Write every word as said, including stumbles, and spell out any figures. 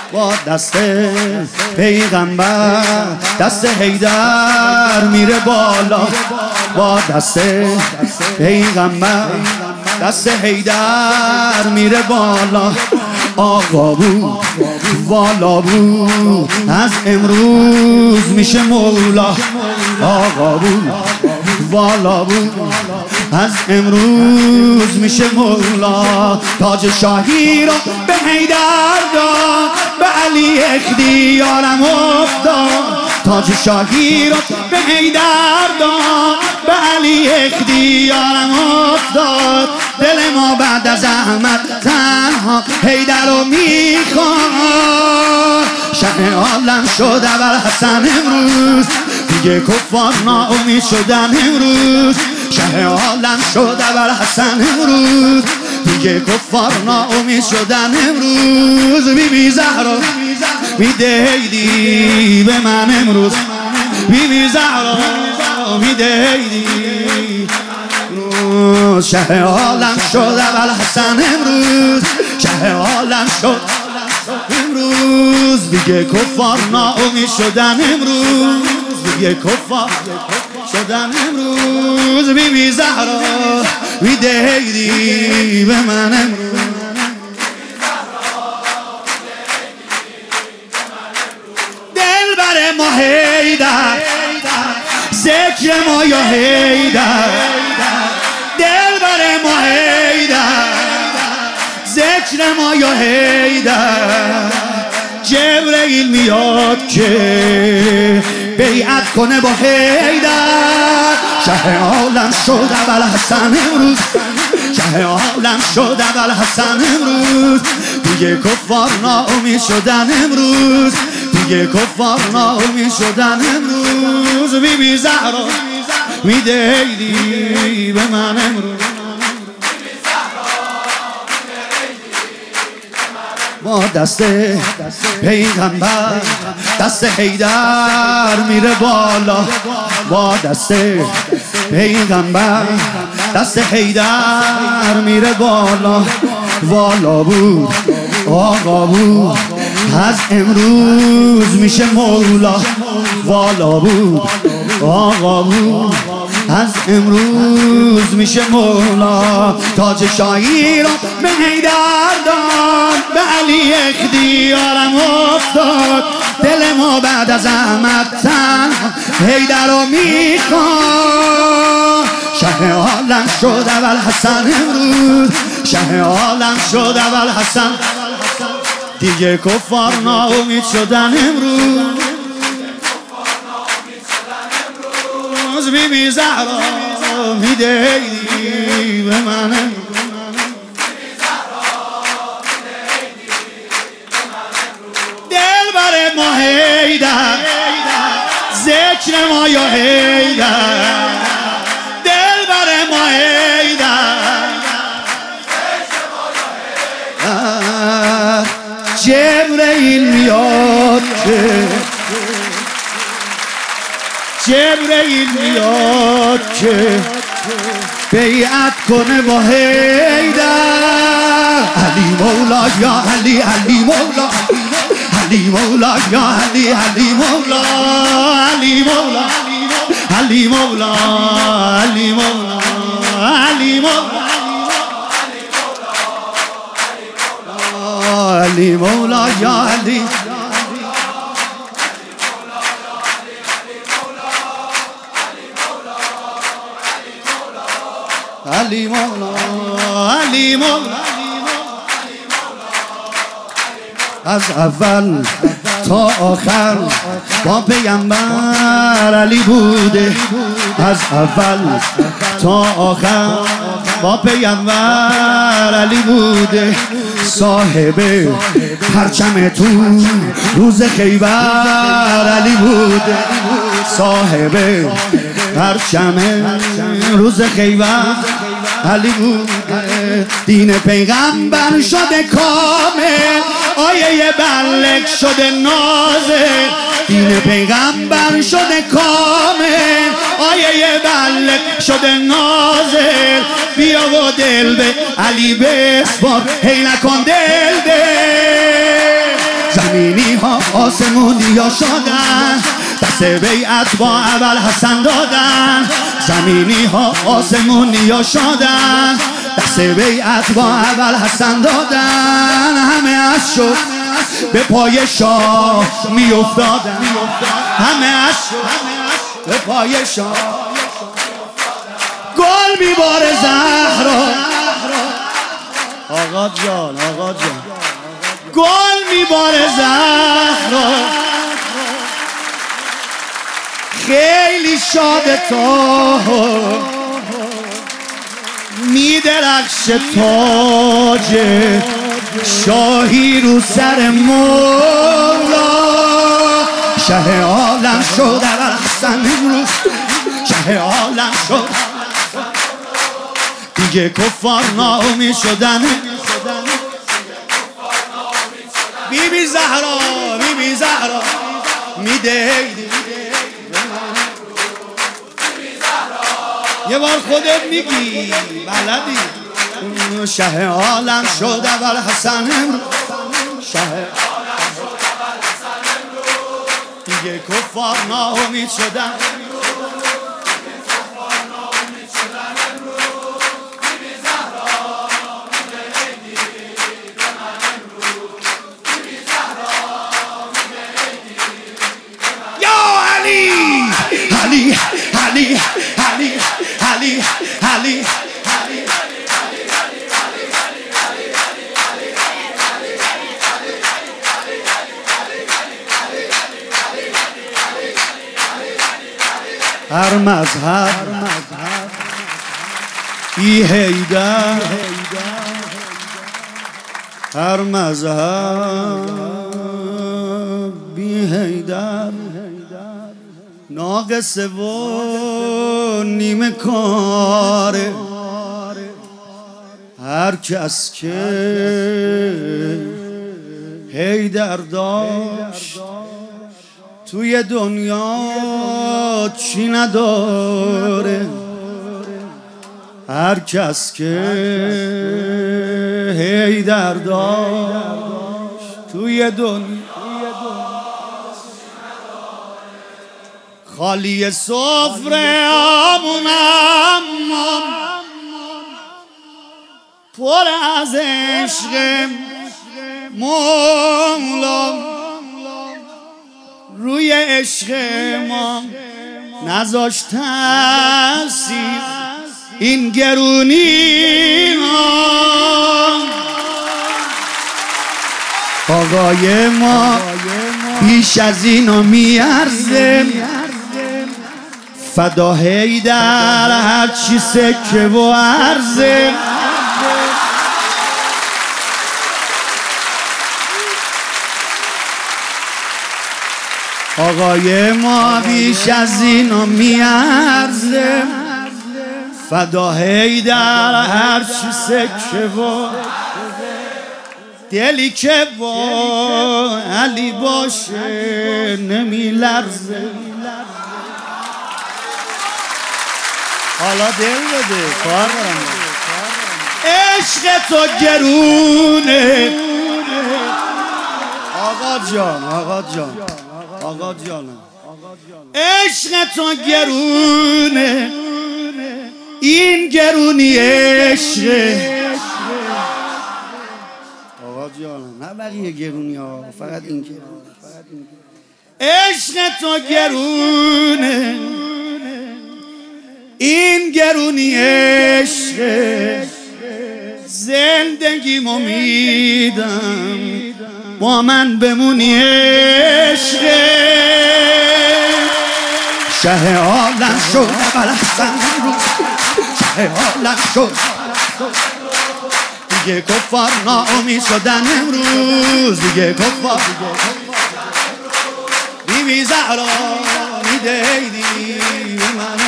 با دست پیغمبر دست حیدر میره بالا، با دست پیغمبر دست حیدر میره بالا. آقا بود والا بود از امروز میشه مولا، آقا بود والا بود از امروز میشه مولا. تاج شاهی رو به حیدر داد، به علی اختیارم افتاد. تاج شاهی رو به حیدر داد، به علی اختیارم افتاد. دل ما بعد از احمد تنها حیدر رو میخواد. شه عالم شد اول حسن امروز، دیگه کفار ناامید شدن امروز. شه عالم شد اول حسن امروز، دیگه کفار ناامید شدن امروز. بی بی زهرا میده هیدی به من امروز، بی بی زهرا میده هیدی. شه عالم شد اول حسن امروز، شه عالم شد امروز. دیگه کفار ناامید شدن امروز، دیگه کفار شدن امروز. بی بی زهرا میده هیدی به من امروز. دل بر ما حیدر، ذکر ما یا حیدر. دل بر ما حیدر، ذکر ما یا حیدر. جبرئیل میاد که بیعت کنه با حیدر. شه عالم شد اول حسن امروز، شه عالم شد اول حسن امروز. دیگه کفار ناامید شدن امروز، دیگه کفار ناامید شدن امروز. بی بی زهرا میده هیدی به من امروز. با دست پیغمبر دست حیدر میره بالا، با دست پیغمبر دست حیدر میره بالا. والا بود آقا بود از امروز میشه مولا، والا بود آقا بود از امروز میشه مولا. تاج شاهی رو به حیدر داد، به علی اختیارم افتاد. دل ما بعد از احمد تنها حیدر رو میخواد. شه عالم شد اول حسن امروز، شه عالم شد اول حسن. دیگه کفار ناامید شدن امروز، بی بی زهرا میده هیدی به من امروز. دل بر ما حیدر، ذکر ما یا حیدر. دل بر ما حیدر، جبرئیل میاد که جبرئیل میاد که بیعت کنه با حیدر. علی مولا یا علی، علی مولا، علی مولا یا علی، علی مولا، علی مولا، علی مولا، علی مولا، علی مولا، علی مولا یا علی. علی مولا، علی مولا. از اول تا آخر با پیغمبر علی بوده، از اول تا آخر با پیغمبر علی بوده. صاحب پرچم تو روز خیبر علی بوده، صاحب پرچم روز خیبر علی بوده. دین پیغمبر شده کامل، آیه بلک شده نازل. دین پیغمبر شده کامل، آیه بلک شده نازل. بیا و دل به علی بسپار، هی نکن دل ده. زن زمینی ها آسمونی ها شدن، دست بیعت با اول حسن دادن. زمینی ها آسمونی ها شدن، دست بیعت با اول حسن دادن. همه از شد به پای شاه می افتادن، همه از شد به پای شاه. گل می باره زهرا، آقا جان آقا جان، گل می باره زهرا. خیلی شاد تا می درخش تاج شاهی رو سر مولا. شه عالم شد اول حسن امروز، شه عالم شد دیگه کفار ناامید شدن. بی بی زهرا بی بی زهرا میده یه بار خودت میگی بلدی. شه عالم شد اول حسن امروز، شه دیگه کفار ناامید شدن. علی علی علی علی علی هر مذهب بی حیدر، هر مذهب بی حیدر ناقصه و نیمه کاره. هر کس که حیدر داشت توی دنیا چی نداره. هر کس که حیدر داشت توی دنیا خالی سفره آمونم پر از عشق مولا. روی عشق ما نذاشت تأثیر این گرونی ها. آقای ما بیش از اینو میارزه، فدا حیدر هر چی سکه و عرضه. آقای ما بیش از اینو میارزه، فدا حیدر هر چی سکه و دلی که با علی باشه نمی لرزه. حالا دل بده کار دارم. عشق تو گرونه آقا جان آقا جان آقا جانم. عشق تو گرونه، این گرونی عشق آقا جانم، نه بقیه گرونی ها، فقط این گرونه. عشق تو گرونه، این گرونی عشق. زندگیمو میدم با من بمونی عشق. شه عالم شد اول حسن امروز، شه عالم شد دیگه کفار ناامید شدن امروز، دیگه کفار. بی بی زهرا میده ایدی من